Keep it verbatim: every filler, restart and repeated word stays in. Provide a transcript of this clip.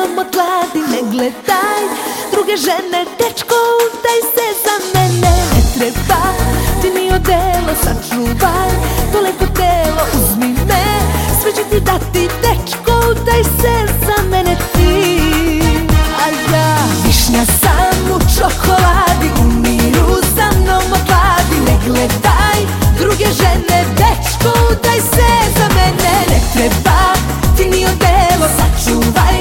mnom od gladi. Ne gledaj druge žene, dečko, udaj se za mene. Ne treba ti ni odelo, sačuvaj to lepo telo, uzmi me, sve ću ti dati, dečko, udaj se za mene ti. A ja višnja sam u čokoladi, u miru za mnom od gladi. Ne gledaj druge žene, dečko, udaj se za mene. Ne treba ti ni odelo, sačuvaj